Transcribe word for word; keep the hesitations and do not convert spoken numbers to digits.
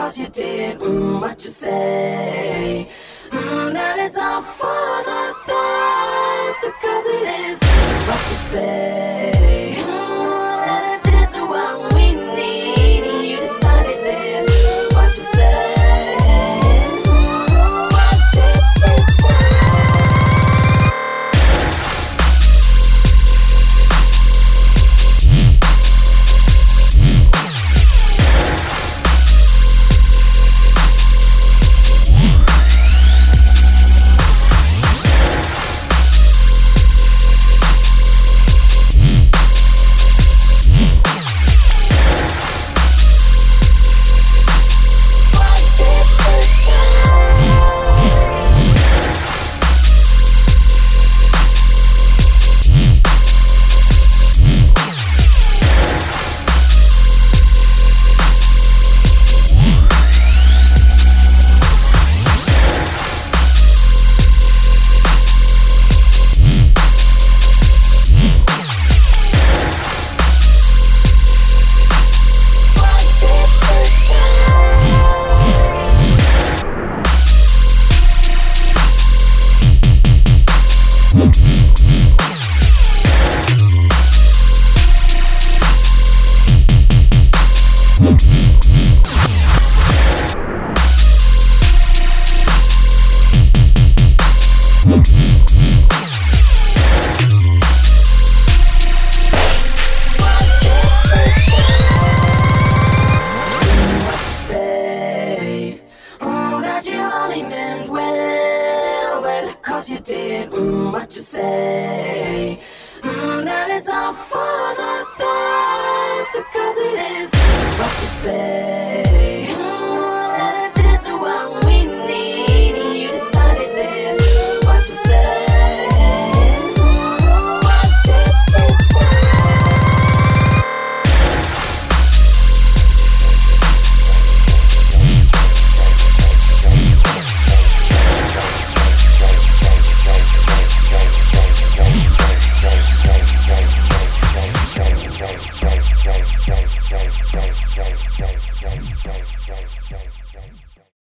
cause you did mm, what you say. Mm, that it's all for the best, because it is what you say. Mm, that it is what we need. You decided this, what you say. Mm, what did she say? Cause you did mm, what you say. Mm, that it's all for the best, because it is what you say.